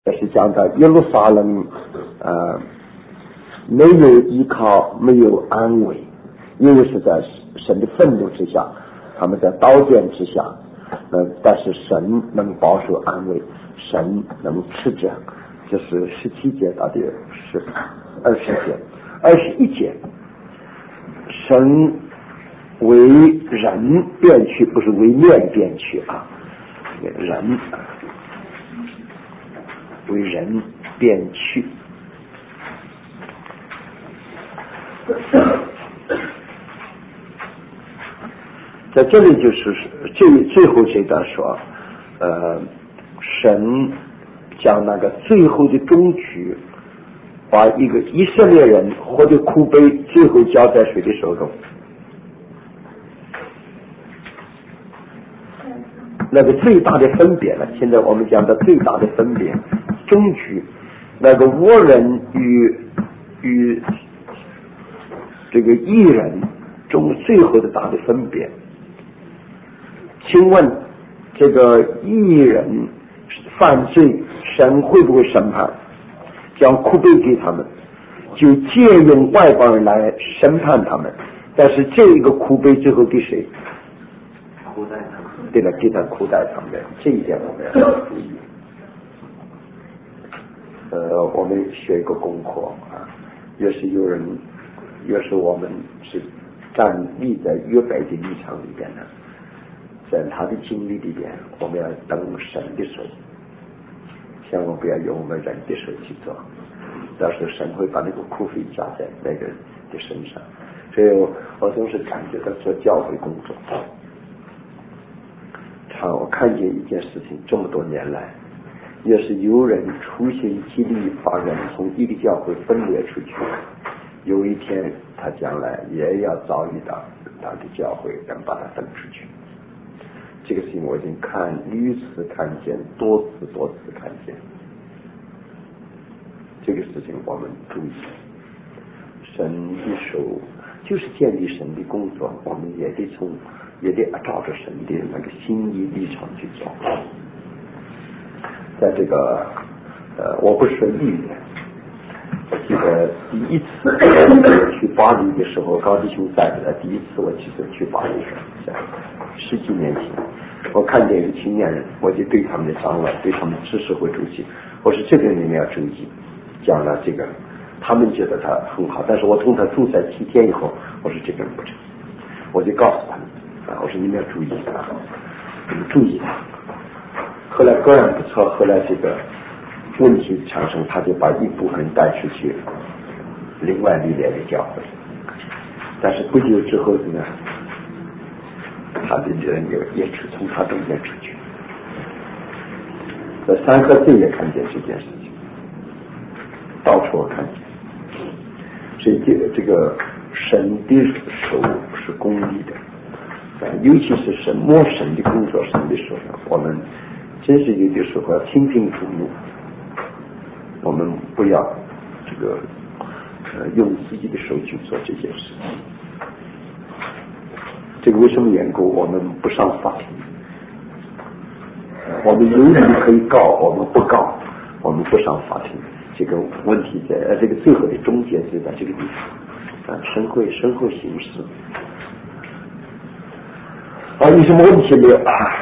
也是讲到耶路撒冷没有依靠，没有安慰，因为是在神的愤怒之下，他们在刀剑之下，但是神能保守安慰，神能持着。这是17节到底是20节，21节，神为人变去，不是为面变去啊，人为人变去。在这里就是最后这段说，神将那个最后的终局，把一个以色列人或者苦杯最后交在谁的手中？那个最大的分别了，现在我们讲的最大的分别，终局，那个倭人与这个义人中最后的大的分别。请问这个义人犯罪，神会不会审判？将苦杯给他们，就借用外邦人来审判他们，但是这一个苦杯最后给谁？苦待他们。对了，给他苦待他们，这一点我们要注意。我们学一个功课啊，要是我们是站立在约伯的立场里边呢，在他的经历里边，我们要等神的手，千万不要用我们人的手去做，到时候神会把那个苦费加在那个人的身上。所以我总是感觉到做教会工作，我看见一件事情，这么多年来，要是有人出现激励把人从一个教会分裂出去，有一天他将来也要遭遇到他的教会人把他分出去。这个事情我已经屡次看见，多次看见。这个事情我们注意，神的手就是建立神的工作，我们也得照着神的那个心意立场去做。在这个我不是艺人，我记得第一次去巴黎的时候，高弟兄带的第一次我记得去巴黎，在10几年前，我看见一个青年人，我就对他们的长老，对他们知识会主席，我说这个你们要注意，讲了这个，他们觉得他很好，但是我同他住在7天以后，我说这个人不成，我就告诉他们我说你们要注意注意他。后来果然不错，后来这个问题产生，他就把一部分人带出去另外历练的教会，但是不久之后呢，他的人也从他中间出去。在三河寺也看见这件事情，到处我看见。所以这个神的手是公义的，尤其是神摸神的工作，神的手上，我们真是有的时候要听听主怒，我们不要这个用自己的手去做这件事情。这个为什么缘故？我们不上法庭，我们有理可以告，我们不告，我们不上法庭。这个问题在这个最后的终结就在这个地方神会行事。有什么问题没有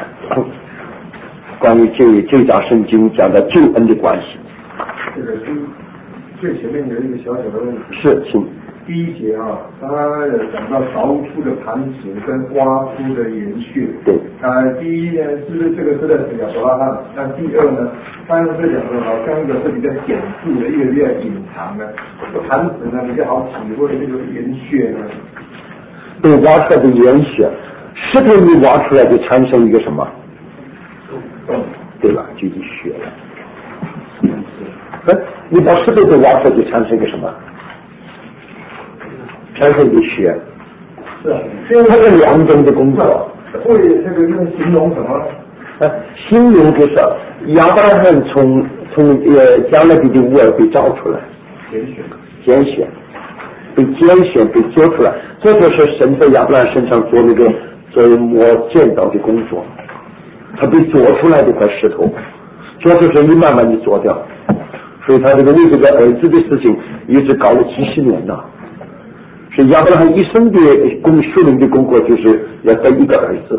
关于这章圣经讲的救恩的关系？ 这个最前面有一个小小的问题。 是，请。 第一节他讲到凿出的磐石跟挖出的岩穴。 对。 第一呢是这个是在亚伯拉罕，那第二呢，他是讲说好像一个是比较显著的，一个比较隐藏的。磐石呢比较好体会这个岩穴呢。 被挖出来的岩穴，石头一挖出来就产生一个什么？对吧？就一穴了。你把石头都挖出来就产生一个什么？产生一个穴。 是啊， 因为它是两种的工作。 会这个用形容什么？ 形容就是亚伯拉罕从将来的乌尔被找出来，拣选，被拣选被做出来，这就是神在亚伯拉罕身上做那个做磨剑道的工作。他被做出来的块石头， 做出生意慢慢的做掉，所以他这个为这个儿子的事情一直搞了几十年了。所以亚伯拉罕一生的属灵的功课就是要得一个儿子，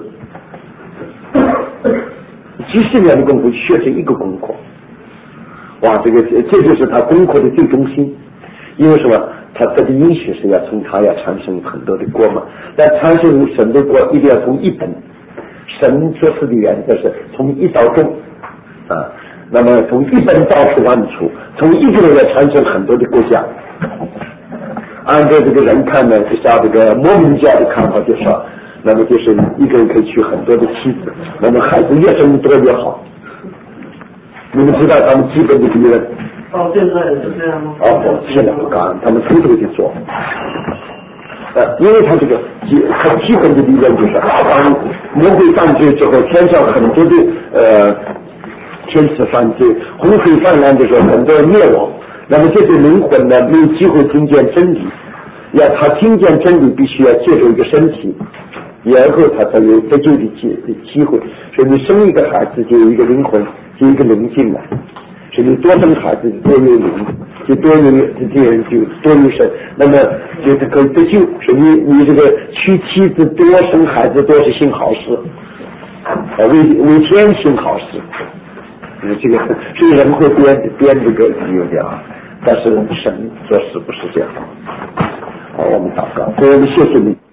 几十年的功夫学成一个功课。哇，这就是他功课的最中心。因为什么？他这个应许是要从他要产生很多的国嘛，但产生神的国一定要从一本。神做事的原则是从一到众啊，那么从一本到万处，从一个人要产生很多的国家。按照这个人看呢，就像这个摩门教的看法就说，那么就是一个人可以娶很多的妻子，那么孩子越生多越好。你们知道他们基本的理论？ 现在是这样吗？ 现在不敢，他们偷偷的做。因为他这个很基本的理论就是，当魔鬼犯罪之后，天上很多的天使犯罪，洪水泛滥的时候，很多人灭亡。那么这些灵魂呢，没有机会听见真理，要他听见真理，必须要借助一个身体，然后他才有得救的机会。所以你生一个孩子，就有一个灵魂，就有一个灵进来。所以你多生孩子，多有灵，就多有这些人就多有神，那么就是可以得救。所以你这个娶妻子多生孩子多是行好事，为天行好事。这个所以人会编这个有点啊，但是神做事不是这样。好，我们祷告，所以我们谢谢你。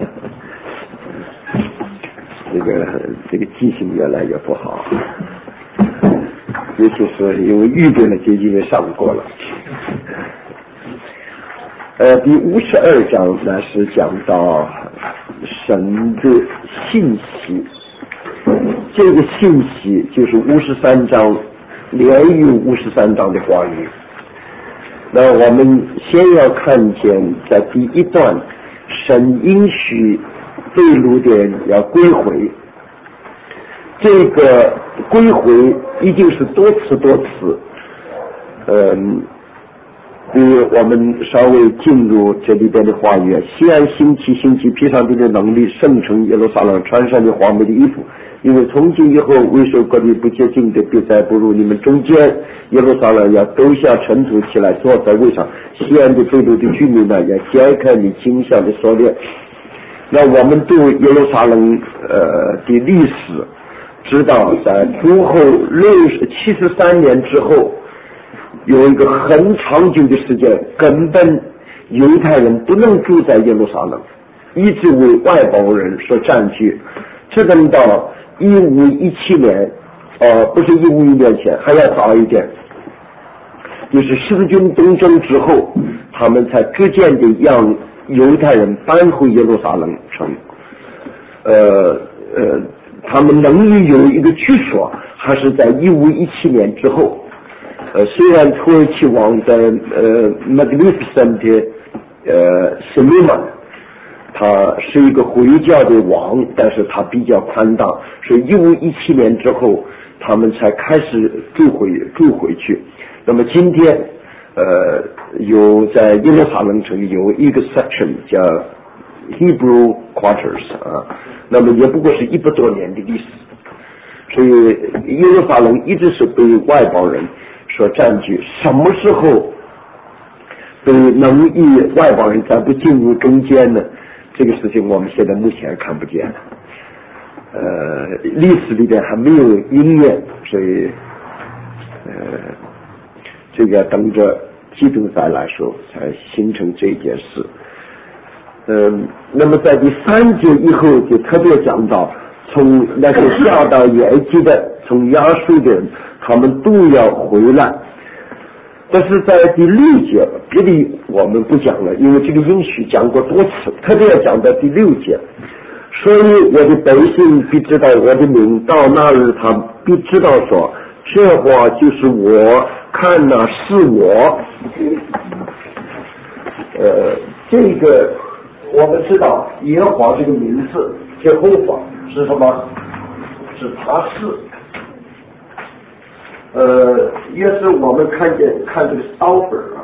这个记性越来越不好，尤其是因为预备了就因为上过了。第52章呢是讲到神的信息。这个信息就是53章连于53章的话语。那我们先要看见在第一段，神应许被掳的人要归回。这个归回一定是多次。我们稍微进入这里边的话语，西安兴起披上帝的能力，圣城耶路撒冷穿上的华美的衣服，因为从今以后为首各地不洁净的必再不入你们中间，耶路撒冷要抖下尘土起来坐在位上，西安的被掳的居民呢要解开你经上的锁链。那我们对耶路撒冷的历史知道，在主后73年之后，有一个很长久的时间，根本犹太人不能住在耶路撒冷，一直为外邦人所占据。直到1517年，不是1511年前，还要早一点，就是十字军东征之后，他们才逐渐的让犹太人搬回耶路撒冷城。他们能有一个居所，还是在1517年之后。虽然土耳其王在Magnificent Süleyman，他是一个回教的王，但是他比较宽大，所以1517年之后，他们才开始住回去。那么今天，有在耶路撒冷城有一个 section 叫 Hebrew Quarters 啊，那么也不过是100多年的历史，所以耶路撒冷一直是被外邦人所占据。什么时候被能以外邦人再不进入中间呢？这个事情我们现在目前看不见，历史里边还没有应验，所以这个等着基督再来说才形成这件事。那么在第3节以后就特别讲到，从那些下到埃及的，从亚述的人，他们都要回来。但是在第6节，别的我们不讲了，因为这个应许讲过多次，特别要讲到第6节。所以我的百姓必知道我的名，到那日他必知道说，这话就是我，看哪是我。这个我们知道耶和华这个名字，耶和华是什么？是他是。也是我们看这个刀本啊，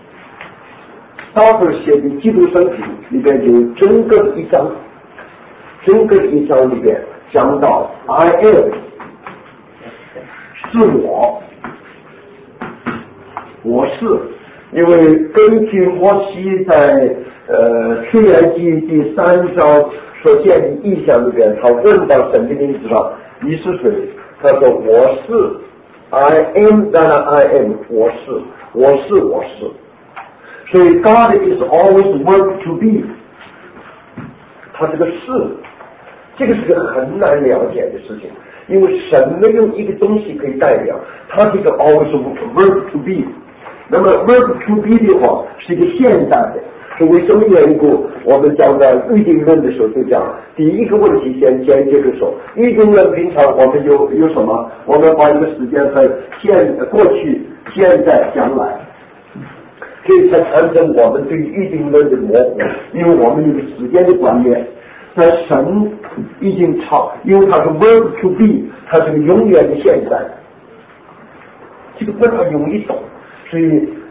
刀本写的基督生平里边有整个的一章， 整个一章里边讲到 I am 是我是，因为根据摩西在出埃及第3章所见的意象里边，他问到神的名字上，你是谁？他说我是 I am that I am， 我是。所以 God is always work to be， 他这个是，这个是个很难了解的事情，因为神没有一个东西可以代表，他这个 always work to be。那么 work to be 的话是一个现在的，是为什么缘故？我们讲到预定论的时候就讲，第一个问题先接着说，预定论平常我们有什么？我们把一个时间分过去、现在、将来，所以才产生我们对预定论的模糊，因为我们有个时间的观念。但神已经因为它是 work to be， 它是个永远的现在，这个不大容易懂。所以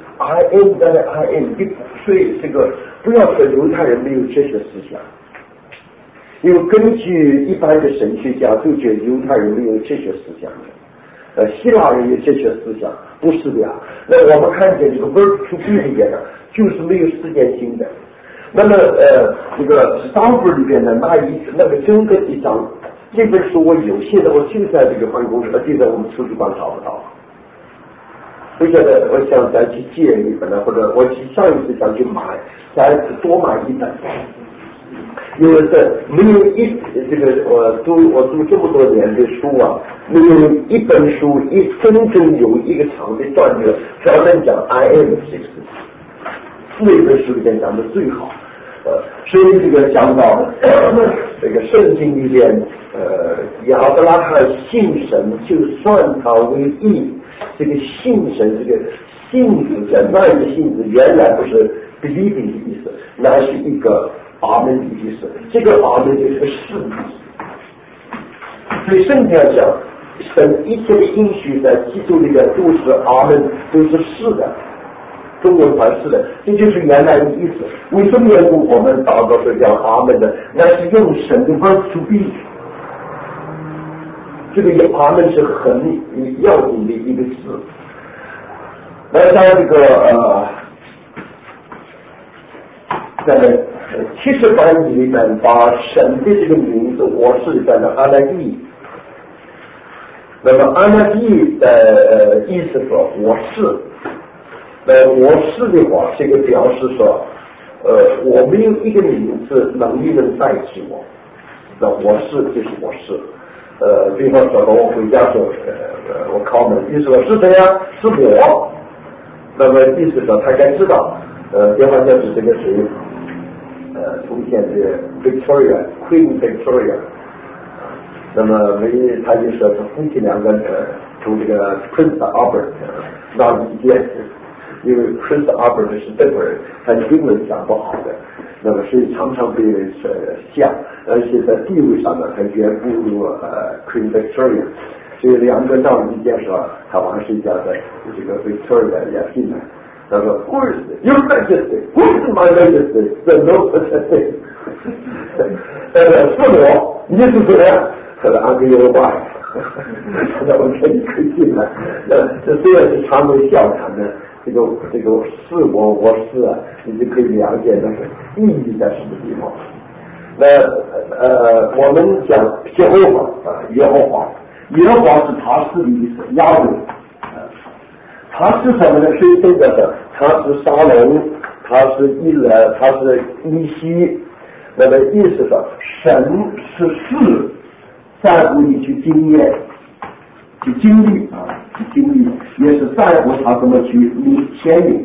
I am that I am， 所以这个不要说犹太人没有这些思想，因为根据一般的神学家都觉得犹太人没有这些思想的，希腊人有这些思想，不是的呀。那我们看见这个 work to be 里边呢，就是没有时间性的。那么这个 Stanford 里边的那个整个一章，这本书我有些的我就在这个办公室，就在我们图书馆找不到。我觉得我想再去借一本呢，或者我上一次想去买，再多买一本。因为没有这个我读这么多年的书啊，没有一本书真正有一个长的段落专门讲 I am 6，那本书里面讲的最好。所以这个讲到这个圣经里边，亚伯拉罕信神，就算他为义。这个信神，这个信子的那一个信子，原来不是 believing 的意思，那是一个阿门的意思。这个阿门就是个是的意思。所以圣经讲，神一切的应许在基督里边都是阿门，都是是的。中文传是的，这就是原来的意思。为什么缘故我们祷告是叫阿门的？那是用神的 verb to be。这个阿门是很要紧的一个词。那在这个在70版里面把神的这个名字我是在那阿拉伊。那么阿拉伊的意思说我是。我是的话，这个表示说，我没有一个名字能力能代替我，那我是就是我是。比方说我回家说，我敲门，意思说是谁呀？是我。那么意思说他该知道，比方说是这个谁，出现的 Victoria Queen Victoria。那么他就说是夫妻两个从这个 Prince Albert 闹意见。因为 Prince Albert 是德国人，他英文讲不好的，那么所以常常被人笑，而且在地位上呢，他远不如Queen Victoria， 所以两个闹意见说，他晚上睡觉的这个 Victoria 也进来，他说 Who is it? Your Majesty? Who is my Majesty? The no Majesty. 是我，你是谁呀？他说 I'm your wife。那我看你可以进来，这虽然是常为笑谈的。这个是我是啊，你就可以了解那个意义在什么地方。那我们讲耶和华耶和华是他是的意思，亚伟，他是什么呢？所以这个他是沙龙，他是他是伊西，那么意思说神是事在乎你去经验。去经历也是在乎他怎么去牵引。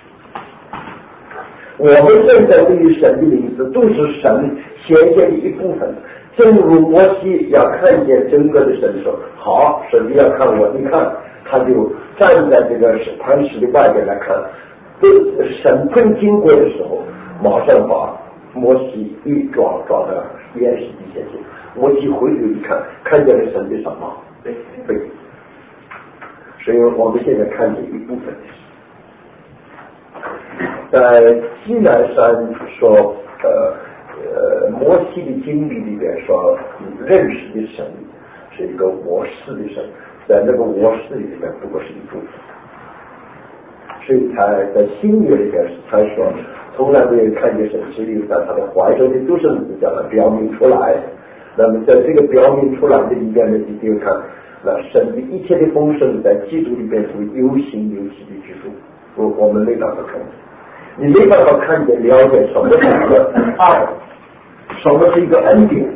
我们现在对于神的名字都是神显现的一部分，正如摩西要看见整个的神说好，神要看我，你看他就站在这个磐石的外边来看，神正经过的时候，马上把摩西一抓到岩石底下去，摩西回头一看，看见了神的什么？对，所以我们现在看见一部分在西南山说摩西的经历里面说，认识的神是一个我是的神，在那个我是里面不过是一部分，所以才在新约里面才说，从来没有看见神，只有在他的怀中的独生子将它表明出来。那么在这个表明出来的里面呢，你就看那神的一切的丰盛在基督里面是有形有体的居住，我们没办法看见，你没办法看见了解什么是一个爱，什么是一个恩典，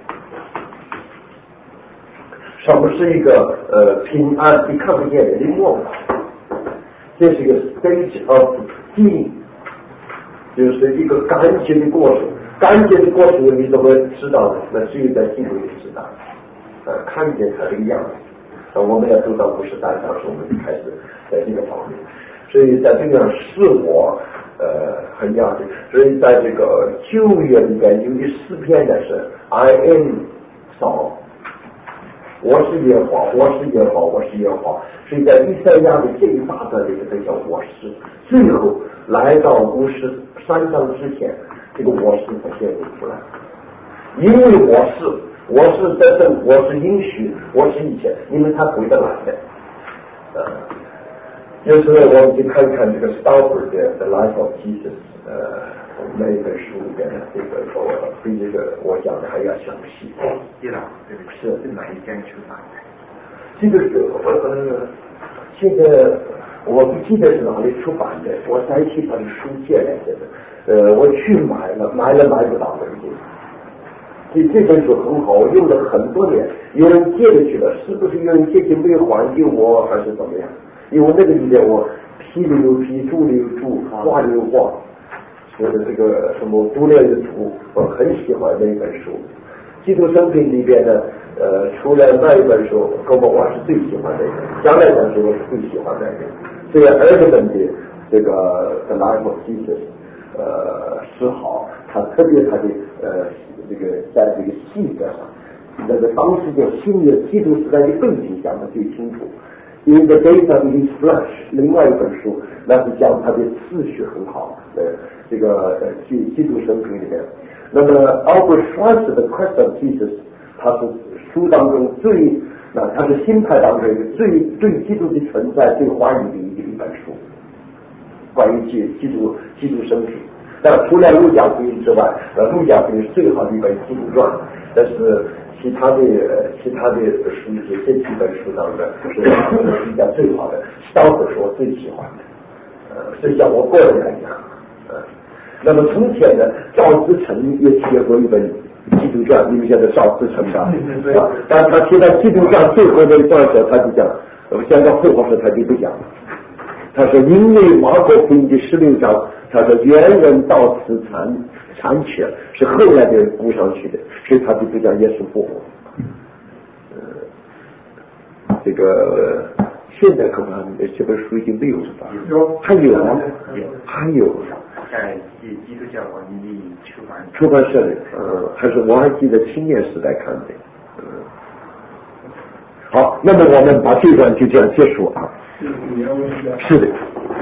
什么是一个平安，你看不见的，你摸不到。这是一个 stage of being， 就是一个干净的过程。干净的过程你怎么知道呢？那只有在基督里知道，看见他这个样子。我们要读到50代当时，我们就开始在这个方面。所以在这个是我很要紧。所以在这个旧约里面有的诗篇呢是 I am song， 我是耶和华，我是耶和华，我是耶和华。所以在以赛亚的这一大段里面叫我是，最后来到53章之前，这个我是才显露出来。因为我是得胜，我是应许，我是一切，你们才回得来的。就是我们去看看这个 Stauffer 的 The Life of Jesus， 那一本书里面的这个比这个我讲的还要详细。 叶老，是哪一天出版的？ 这个是现在我不记得是哪里出版的，我再去把这书借来的。我去买了买不到的。这本书很好，我用了很多年，有人借了去了，是不是有人借去没有还给我，还是怎么样？因为那个里面我批了又批，注了又注，画了又画，说的这个什么读了又读，我很喜欢那一本书。基督生平里边呢，除了那一本书，我是最喜欢的一个，将来讲是我是最喜欢的一个。这个儿子们的这个 The Life of Jesus， 是好，他特别他的这个在这个细节上，那个当时就新约基督时代的背景讲得最清楚。In the days of his flesh， 另外一本书那是讲他的次序很好，这个基督生平里面。那么 Albert Schweitzer 的 Quest of Jesus， 他是书当中他是新派当中最对基督的存在最欢迎的一本书，关于基督生平。但除了路加福音之外，路加福音是最好的一本基督传，但是其他的书这几本书当中是比较最好的。Stauffer是我最喜欢的，所以像我个人来讲，那么从前呢，赵思成也写过一本基督传，你们晓得赵思成吧？但他提到基督传最后的一段时候，他就讲，讲到后话时他就不讲了。他说，因为马可福音的16章，他说原人到此残缺，是后来的人补上去的，所以他就不讲耶稣复活。这个现在恐怕这本书已经没有了吧？还有。 在基督教文艺出版社里，还是我还记得青年时代看的。好，那么我们把这段就这样结束啊。是的。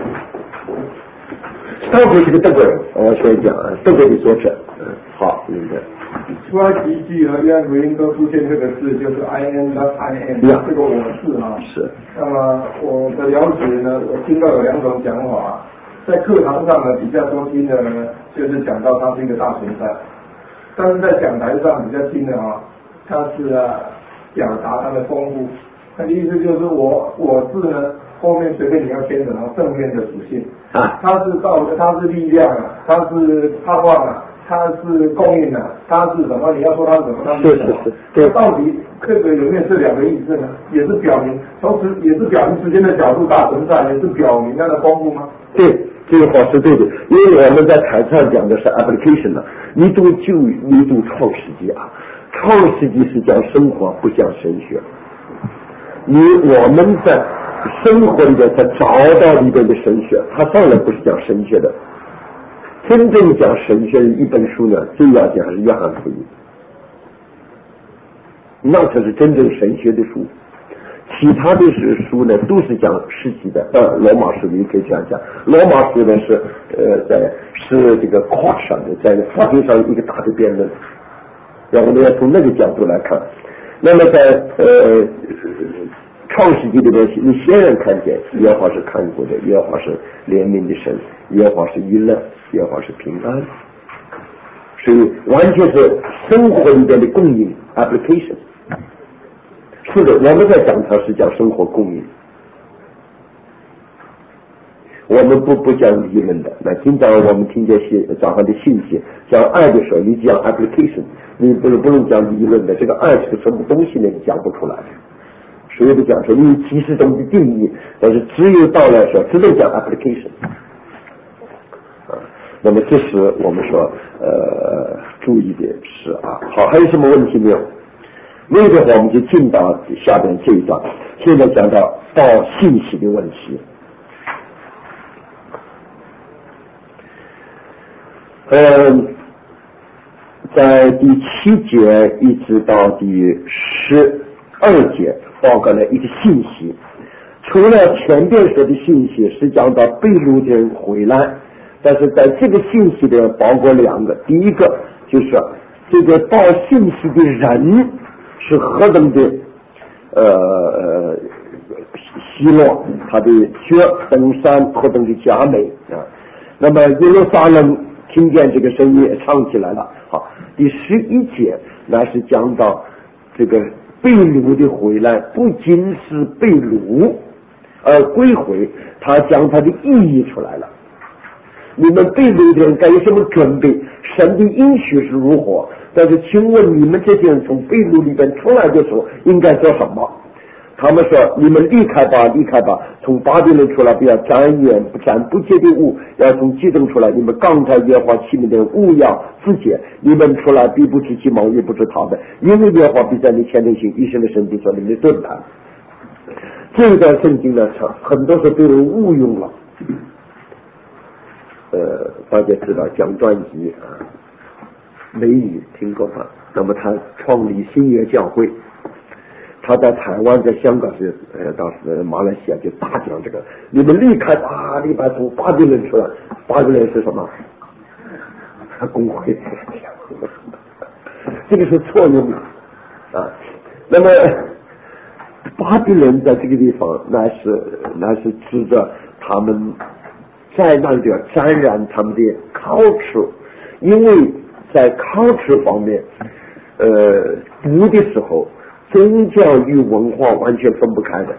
上回这个德国人，我先讲德国的作者，好，明白。 出埃及记和约翰福音都出现这个字，就是 I am not I am， 这个我是啊。 是。 那么我的了解呢，我听到有两种讲法。在课堂上呢，比较多听的呢，就是讲到它是一个大存在，但是在讲台上比较听的它是表达它的丰富。它的意思就是我字呢，后面随便你要牵扯到正面的属性，它是力量它是盼望它是供应它是什么？你要说它是什么？它是什么？是。到底这个有没有这两个意思呢？也是表明，同时也是表明时间的角度大存在，也是表明它的丰富吗？ 对，这个话是对的，因为我们在台上讲的是 application 你读创世纪创世纪是讲生活，不讲神学。我们在生活里面才找到里边的神学，它当然不是讲神学的。真正讲神学的一本书呢，最要紧还是约翰福音，那才是真正神学的书。 其他的书呢都是讲实际的，罗马书你可以这样讲，罗马书呢是这个 court 上的，在法庭上一个大的辩论，然后呢要从那个角度来看。那么在创世纪里面，你显然看见耶和华是看顾的，耶和华是怜悯的神，耶和华是娱乐，耶和华是平安，所以完全是生活里边的供应 application。是的，我们在讲它是叫生活供应，我们不讲理论的。那经常我们听见早上的信息讲爱的时候，你讲 application， 你不能讲理论的。这个爱是个什么东西呢？你讲不出来的。所有的讲说你其实中的定义，但是只有到来说只能讲 application。那么这是我们说注意的事啊。好，还有什么问题没有？没有的话，我们就进到下边这一段。现在讲到信息的问题。在第7节一直到第12节报告了一个信息。除了前边说的信息是讲到被掳的人回来，但是在这个信息里包括2个。第一个就是这个报信息的人是何等的希洛，他的血登山何等的佳美啊！那么耶路撒冷听见这个声音也唱起来了。好，第11节那是讲到这个被掳的回来，不仅是被掳而归回，他将他的意义出来了。你们被掳的人该有什么准备？神的应许是如何？但是请问你们这些人从被掳里边出来的时候应该做什么？他们说你们离开吧，离开吧，从巴比伦出来，不要沾眼不沾不洁的物，要从其中出来，你们刚才耶和华器皿的物要自洁，你们出来必不知其谋，也不知他的，因为耶和华必在你前头行一生的神必做你们的盾牌。这一段圣经呢，很多时候被人误用了。大家知道蒋传基啊，美语听过吗？那么他创立新约教会，他在台湾在香港是当时马来西亚就大讲这个，你们离开吧，离开从巴比伦出来，巴比伦是什么？公会，这个是错用的啊。那么巴比伦在这个地方，那是指着他们在那里沾染他们的culture，因为在culture方面，读的时候，宗教与文化完全分不开的。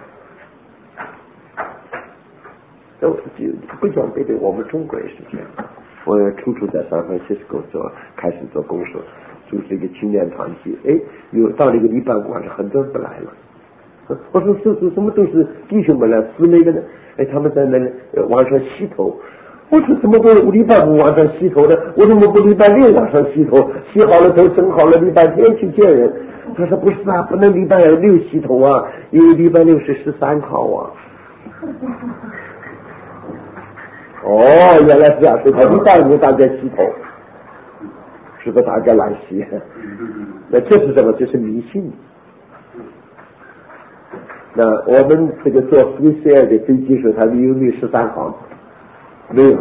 不讲别的，我们中国也是这样。我初在San Francisco开始做公社，组织一个青年团体，有到了一个礼拜五晚上，很多人不来了。我说是什么都是弟兄们来，姊妹的呢？他们在那晚上洗头。我说怎么会礼拜五晚上洗头呢？我怎么不礼拜6晚上洗头？洗好了头整好了，礼拜天去见人。他说不是啊，不能礼拜6洗头啊，因为礼拜6是13号啊。原来是这样，所以他礼拜5大家洗头，是不是大家来洗？那这是什么？这是迷信。那我们这个坐CCR的飞机时候，它有没有13号？没有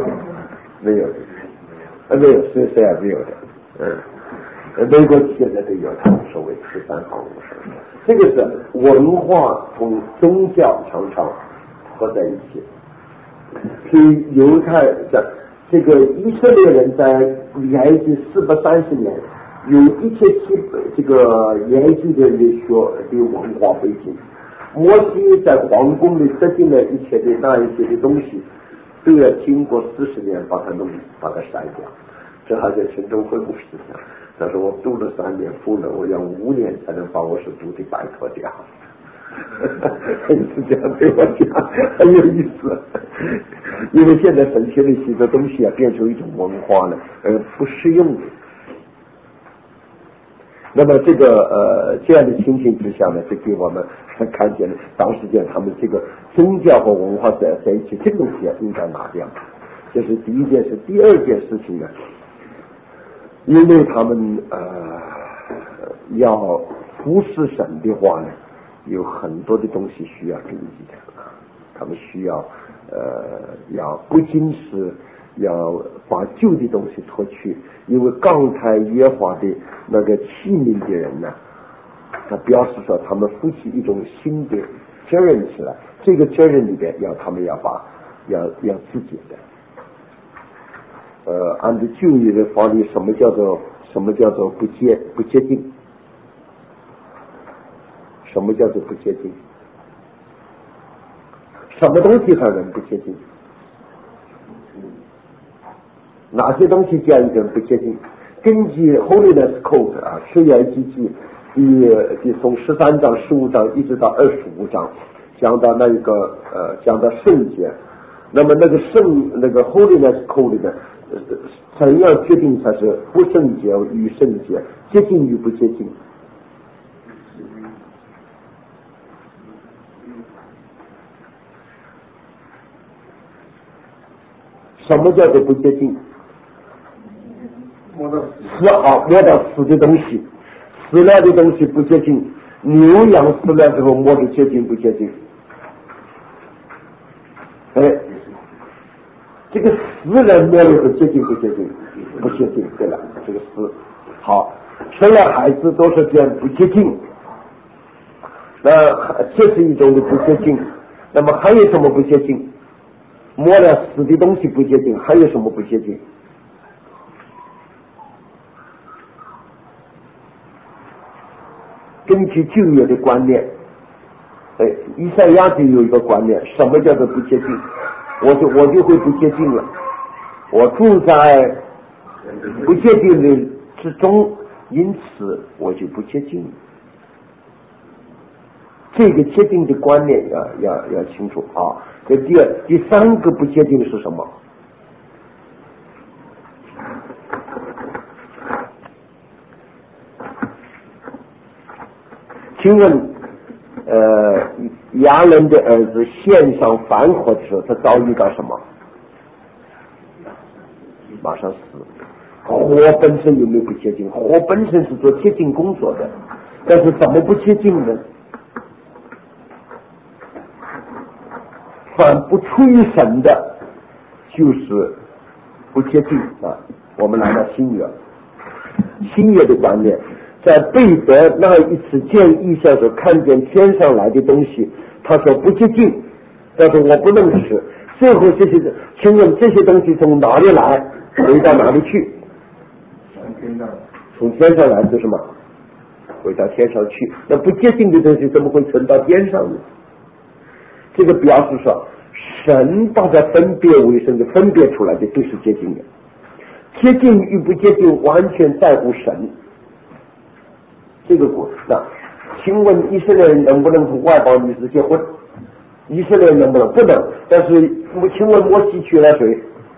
CCR没有的。美国现在都有他们所谓13号50。这个是文化同宗教常常合在一起。所以犹太的这个以色列人在埃及430年，有一切这个埃及的学的文化背景。摩西在皇宫里设定了一切的那一些的东西，都要经过40年把它筛掉。这还在群众会牧师讲，他说我读了3年书了，我要5年才能把我所读的摆脱掉。是这样对我讲，很有意思。因为现在神学的许多东西变成一种文化了，不适用的。那么这个这样的情形之下呢，就给我们看见了当时间他们这个宗教和文化在一起，这个东西应该拿掉。这是第一件事。第二件事情呢，因为他们要服侍神的话呢， 有很多的东西需要根基的他们需要要不仅是要把旧的东西脱去，因为刚才约法的那个器皿的人呢，他表示说他们负起一种新的责任起来，这个责任里边他们要自己的按照旧约的法律，什么叫做不洁净？什么叫做不洁净？什么东西才能不洁净？哪些东西叫一个不洁净？根据 Holiness Code 誓言记记第从13章15章一直到25章讲到讲到圣洁，那么那个Holiness Code 的怎样决定才是不圣洁与圣洁，洁净与不洁净？什么叫做不洁净？摸到死的东西，死了的东西不洁净。牛羊死了之后摸着洁净不洁净？这个死人摸着洁净不洁净？不洁净。对了，这个死好，生了孩子都是这样不洁净，那这是一种的不洁净。那么还有什么不洁净？摸了死的东西不洁净，还有什么不洁净？根据旧约的观念，以赛亚就有一个观念，什么叫做不洁净？我就会不洁净了，我住在不洁净的之中，因此我就不洁净了。这个洁净的观念要清楚啊。这第三个不洁净是什么？请问亚伦的儿子献上燔火的时候，他遭遇到什么？马上死。火本身有没有不洁净？火本身是做洁净工作的，但是怎么不洁净呢？凡不出于神的，就是不洁净啊。我们来到新约的观念，在贝德那一次见异象时看见天上来的东西，他说不洁净，他说我不能吃。最后请问这些东西从哪里来，回到哪里去？从天上来是什么？回到天上去。那不洁净的东西怎么会存到天上呢？这个表示说，神把它分别为圣的分别出来的都是洁净的，洁净与不洁净完全在乎神。这个请问以色列人能不能同外邦女子结婚？以色列人能不能？不能。但是请问摩西娶了谁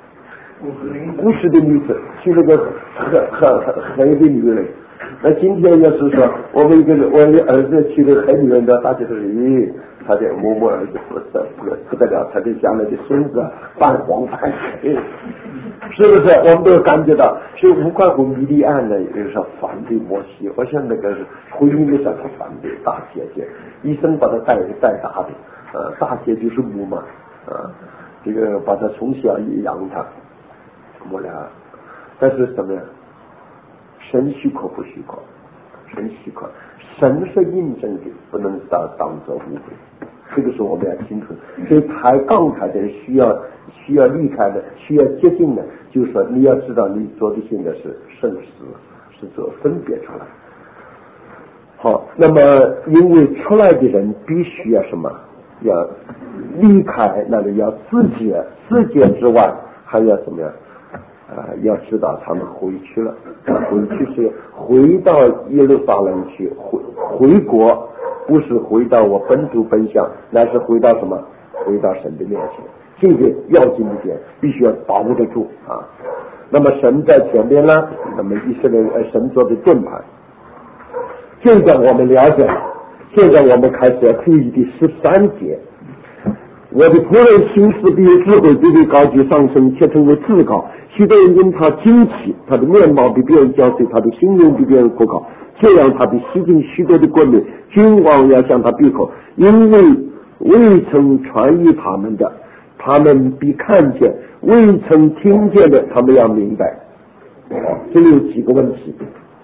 ？50的女子，娶了个黑的女人。那今天要是说我的儿子娶了黑女人的，大家都是他的某某儿子不得了，他的将来的孙子扮黄扮黑，是不是？我们都感觉到，所以无怪乎米利暗呢有时候反对摩西。我想那个婚姻的上他反对大姐姐，医生把他带大的，大姐就是母嘛，这个把他从小养他，我俩，但是什么呀？神许可不许可？神许可，神是印证的，不能当作误会。这个是我们要清楚。所以刚才的人需要离开的，需要接近的，就是说你要知道你做的现在是圣实，是做分别出来。好，那么因为出来的人必须要什么？要离开那个要自洁之外，还要怎么样？要知道他们回去了，回去是回到耶路撒冷去，回国不是回到我本土本乡，乃是回到什么？回到神的面前。这个要紧一点，必须要把握得住啊。那么神在前边呢，那么以色列神做的盾牌。现在我们了解了，现在我们开始要注意第13节。我的仆人行事必有智慧，必被高举上升，且成为至高。许多人因他惊奇，他的面貌比别人骄傲，他的心灵比别人可靠。 这样他比西晋许多的国民君王要向他闭口，因为未曾传于他们的，他们必看见；未曾听见的，他们要明白。这里有几个问题。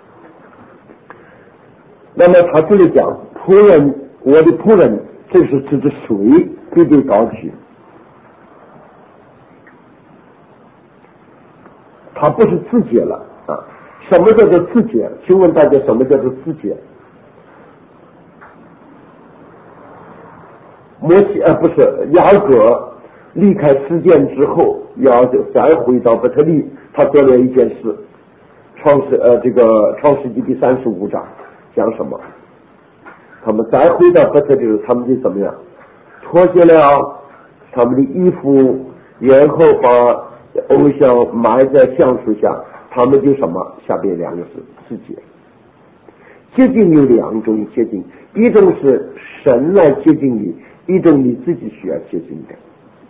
那么他这里讲仆人，我的仆人，这是指的谁必被高举？他不是自洁了啊？什么叫做自洁？请问大家什么叫做自洁？摩西不是雅各离开世界之后，要再回到伯特利，他做了一件事。创世纪第35章讲什么？他们再回到伯特利，他们就怎么样？脱下了他们的衣服，然后把偶像埋在橡树下，他们就什么？下边两个字：自洁。接近有两种接近，一种是神来接近你，一种你自己需要接近的。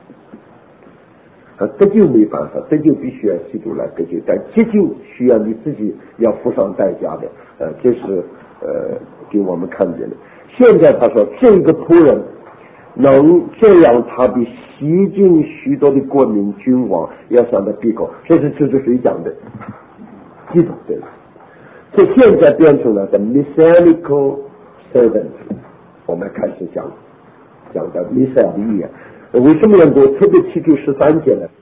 得救没办法，得救必须要基督来得救，但接近需要你自己要付上代价的。这是给我们看见的。现在他说这个仆人能这样，他比西晋许多的国民君王要向他闭口，这是谁讲的？基督对了。这现在变成了 the messianical servant， 我们开始讲到弥赛亚的预言。为什么能够特别提出13节呢？